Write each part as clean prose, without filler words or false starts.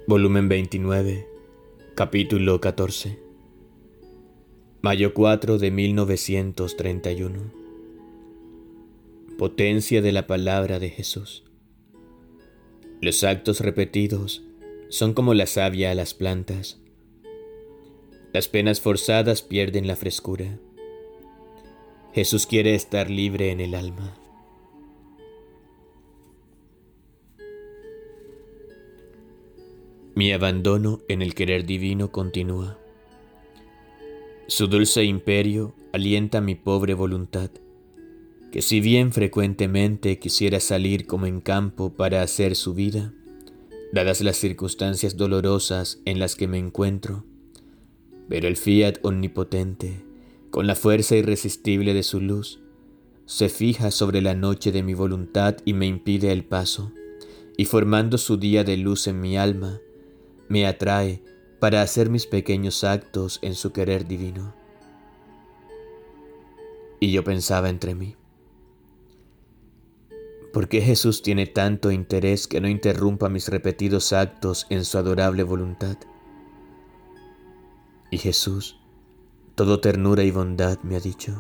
Volumen 29, capítulo 14. Mayo 4 de 1931. Potencia de la palabra de Jesús. Los actos repetidos son como la savia a las plantas. Las penas forzadas pierden la frescura. Jesús quiere estar libre en el alma. Mi abandono en el querer divino continúa. Su dulce imperio alienta mi pobre voluntad, que si bien frecuentemente quisiera salir como en campo para hacer su vida, dadas las circunstancias dolorosas en las que me encuentro, pero el fiat omnipotente, con la fuerza irresistible de su luz, se fija sobre la noche de mi voluntad y me impide el paso, y formando su día de luz en mi alma, me atrae para hacer mis pequeños actos en su querer divino. Y yo pensaba entre mí, ¿por qué Jesús tiene tanto interés que no interrumpa mis repetidos actos en su adorable voluntad? Y Jesús, todo ternura y bondad, me ha dicho: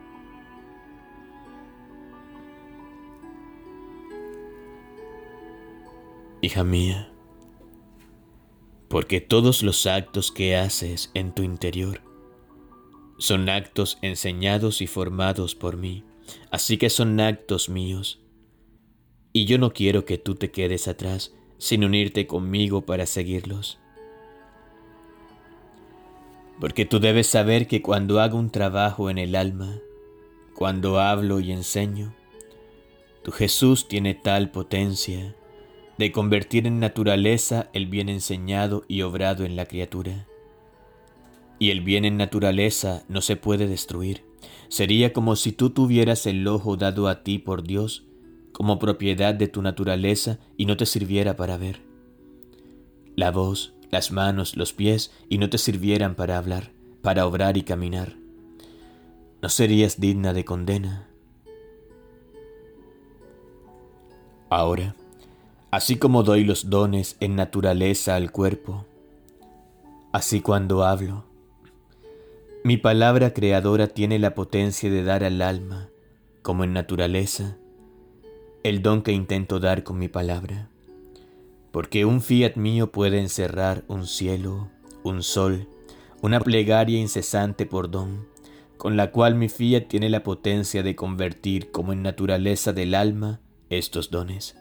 hija mía, porque todos los actos que haces en tu interior son actos enseñados y formados por mí, así que son actos míos. Y yo no quiero que tú te quedes atrás sin unirte conmigo para seguirlos. Porque tú debes saber que cuando hago un trabajo en el alma, cuando hablo y enseño, tu Jesús tiene tal potencia de convertir en naturaleza el bien enseñado y obrado en la criatura. Y el bien en naturaleza no se puede destruir. Sería como si tú tuvieras el ojo dado a ti por Dios como propiedad de tu naturaleza y no te sirviera para ver. La voz, las manos, los pies y no te sirvieran para hablar, para obrar y caminar. ¿No serías digna de condena? Ahora, así como doy los dones en naturaleza al cuerpo, así cuando hablo, mi palabra creadora tiene la potencia de dar al alma, como en naturaleza, el don que intento dar con mi palabra. Porque un fiat mío puede encerrar un cielo, un sol, una plegaria incesante por don, con la cual mi fiat tiene la potencia de convertir como en naturaleza del alma estos dones.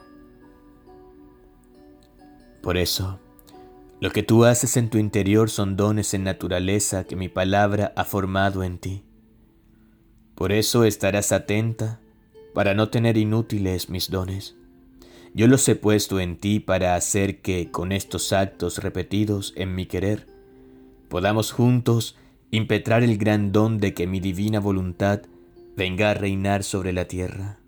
Por eso, lo que tú haces en tu interior son dones en naturaleza que mi palabra ha formado en ti. Por eso estarás atenta para no tener inútiles mis dones. Yo los he puesto en ti para hacer que, con estos actos repetidos en mi querer, podamos juntos impetrar el gran don de que mi divina voluntad venga a reinar sobre la tierra.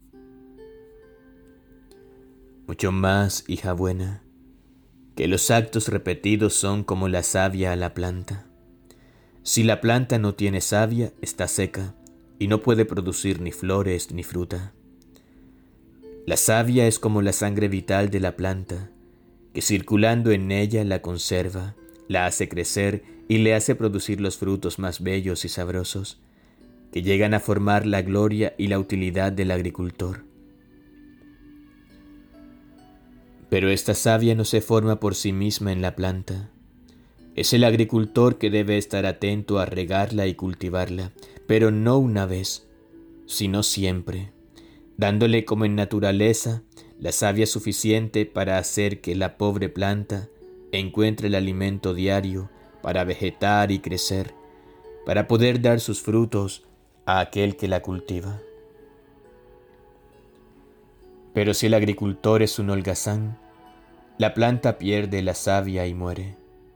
Mucho más, hija buena, que los actos repetidos son como la savia a la planta. Si la planta no tiene savia, está seca y no puede producir ni flores ni fruta. La savia es como la sangre vital de la planta, que circulando en ella la conserva, la hace crecer y le hace producir los frutos más bellos y sabrosos, que llegan a formar la gloria y la utilidad del agricultor. Pero esta savia no se forma por sí misma en la planta. Es el agricultor que debe estar atento a regarla y cultivarla, pero no una vez, sino siempre, dándole como en naturaleza la savia suficiente para hacer que la pobre planta encuentre el alimento diario para vegetar y crecer, para poder dar sus frutos a aquel que la cultiva. Pero si el agricultor es un holgazán, la planta pierde la savia y muere.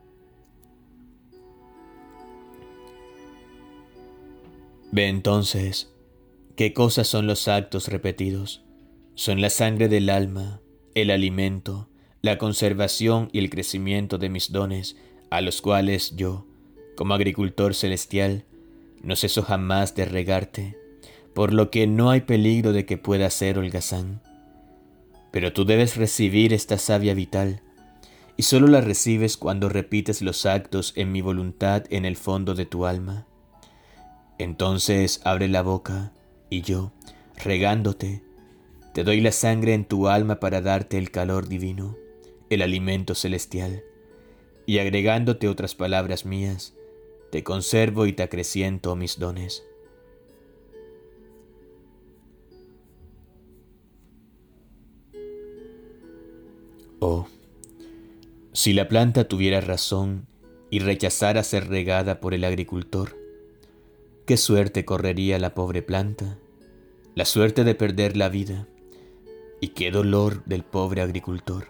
Ve entonces qué cosas son los actos repetidos. Son la sangre del alma, el alimento, la conservación y el crecimiento de mis dones, a los cuales yo, como agricultor celestial, no ceso jamás de regarte, por lo que no hay peligro de que pueda ser holgazán. Pero tú debes recibir esta savia vital y solo la recibes cuando repites los actos en mi voluntad en el fondo de tu alma. Entonces abre la boca y yo, regándote, te doy la sangre en tu alma para darte el calor divino, el alimento celestial, y agregándote otras palabras mías, te conservo y te acreciento mis dones. Oh, si la planta tuviera razón y rechazara ser regada por el agricultor, qué suerte correría la pobre planta, la suerte de perder la vida, y qué dolor del pobre agricultor.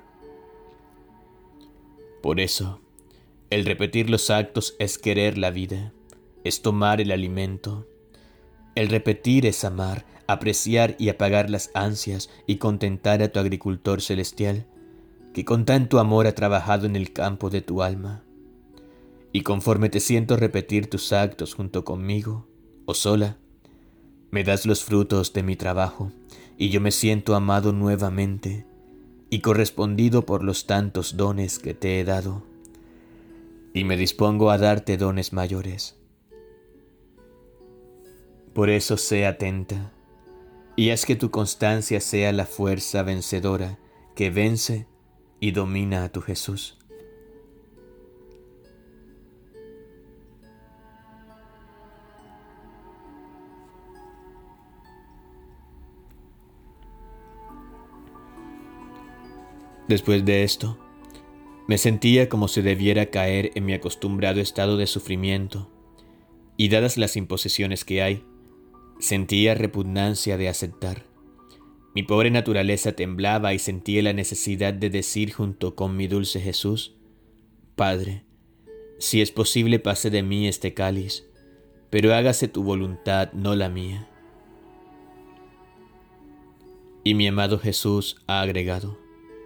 Por eso, el repetir los actos es querer la vida, es tomar el alimento. El repetir es amar, apreciar y apagar las ansias y contentar a tu agricultor celestial, que con tanto amor ha trabajado en el campo de tu alma. Y conforme te siento repetir tus actos junto conmigo, o sola, me das los frutos de mi trabajo, y yo me siento amado nuevamente y correspondido por los tantos dones que te he dado, y me dispongo a darte dones mayores. Por eso sé atenta, y haz que tu constancia sea la fuerza vencedora que vence y domina a tu Jesús. Después de esto, me sentía como si debiera caer en mi acostumbrado estado de sufrimiento, y dadas las imposiciones que hay, sentía repugnancia de aceptar. Mi pobre naturaleza temblaba y sentía la necesidad de decir junto con mi dulce Jesús: Padre, si es posible pase de mí este cáliz, pero hágase tu voluntad, no la mía. Y mi amado Jesús ha agregado: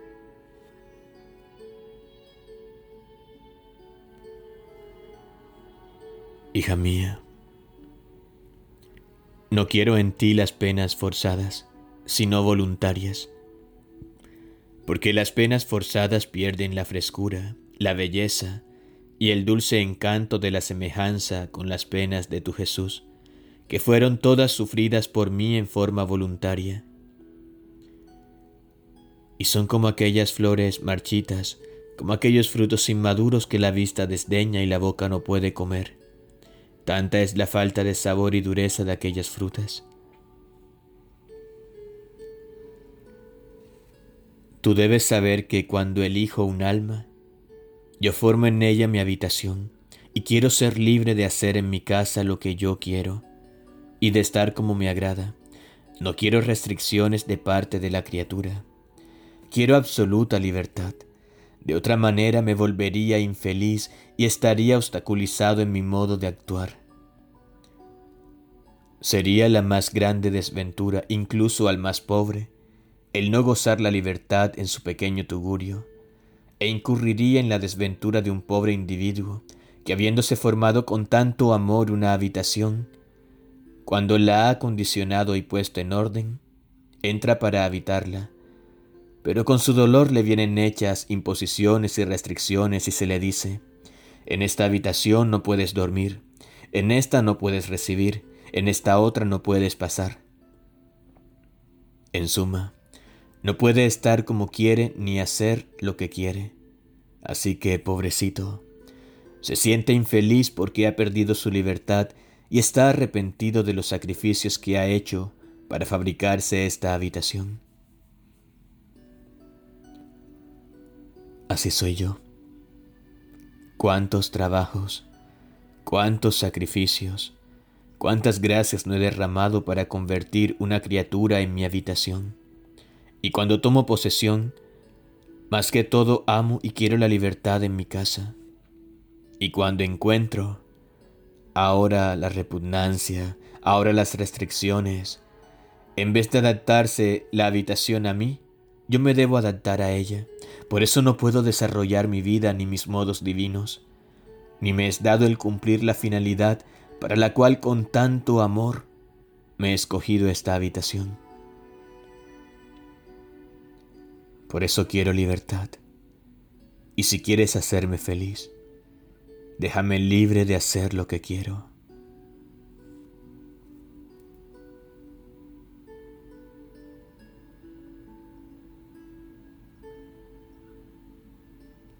Hija mía, no quiero en ti las penas forzadas, sino voluntarias, porque las penas forzadas pierden la frescura, la belleza y el dulce encanto de la semejanza con las penas de tu Jesús, que fueron todas sufridas por mí en forma voluntaria. Y son como aquellas flores marchitas, como aquellos frutos inmaduros que la vista desdeña y la boca no puede comer. Tanta es la falta de sabor y dureza de aquellas frutas. Tú debes saber que cuando elijo un alma, yo formo en ella mi habitación y quiero ser libre de hacer en mi casa lo que yo quiero y de estar como me agrada. No quiero restricciones de parte de la criatura. Quiero absoluta libertad. De otra manera me volvería infeliz y estaría obstaculizado en mi modo de actuar. Sería la más grande desventura, incluso al más pobre, el no gozar la libertad en su pequeño tugurio, e incurriría en la desventura de un pobre individuo que, habiéndose formado con tanto amor una habitación, cuando la ha acondicionado y puesto en orden, entra para habitarla, pero con su dolor le vienen hechas imposiciones y restricciones y se le dice: en esta habitación no puedes dormir, en esta no puedes recibir, en esta otra no puedes pasar. En suma, no puede estar como quiere ni hacer lo que quiere. Así que, pobrecito, se siente infeliz porque ha perdido su libertad y está arrepentido de los sacrificios que ha hecho para fabricarse esta habitación. Así soy yo. Cuántos trabajos, cuántos sacrificios, cuántas gracias no he derramado para convertir una criatura en mi habitación. Y cuando tomo posesión, más que todo amo y quiero la libertad en mi casa. Y cuando encuentro, ahora la repugnancia, ahora las restricciones, en vez de adaptarse la habitación a mí, yo me debo adaptar a ella. Por eso no puedo desarrollar mi vida ni mis modos divinos, ni me es dado el cumplir la finalidad para la cual con tanto amor me he escogido esta habitación. Por eso quiero libertad. Y si quieres hacerme feliz, déjame libre de hacer lo que quiero.